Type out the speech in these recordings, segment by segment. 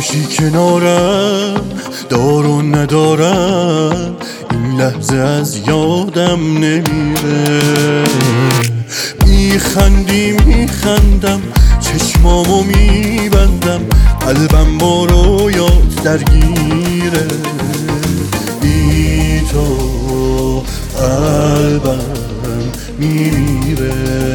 باشی کنارم، دار و ندارم، این لحظه از یادم نمیره. میخندی میخندم، چشمامو میبندم، قلبم با رویات درگیره. بی تو قلبم میمیره.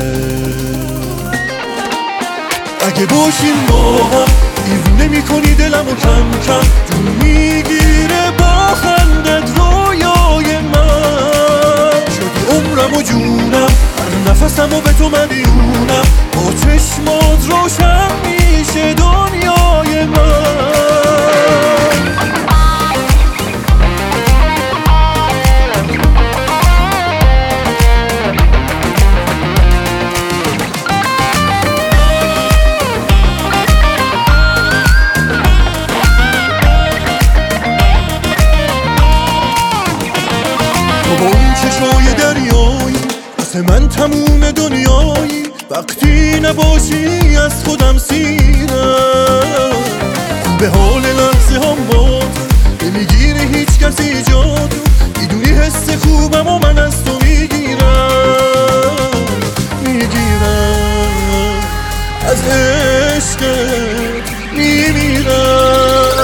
اگه باشیم با هم، دیوونه میکنی دلمو کم کم، جون میگیره با خندت رویای من. شدی عمرم و جونم، هر نفسم و به تو مدیونم، با چشمات روشن میشه دنیای من. با اون چشای دریایی واسه من تموم دنیایی، وقتی نباشی از خودم سیرم. به حال لحظه هم باد نمیگیره هیچ کسی جادو، میدونی حس خوبم و من از تو میگیرم از عشقت میمیرم.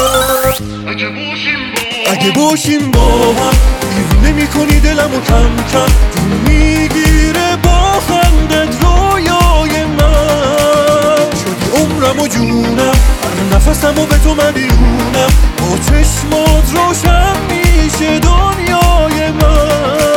اگه باشیم با هم، دیوونه میکنی دلمو کم کم، جون میگیره با خندت رویای من. شدی عمرم و جونم، هر نفسم و به تو مدیونم، با چشمات روشن میشه دنیای من.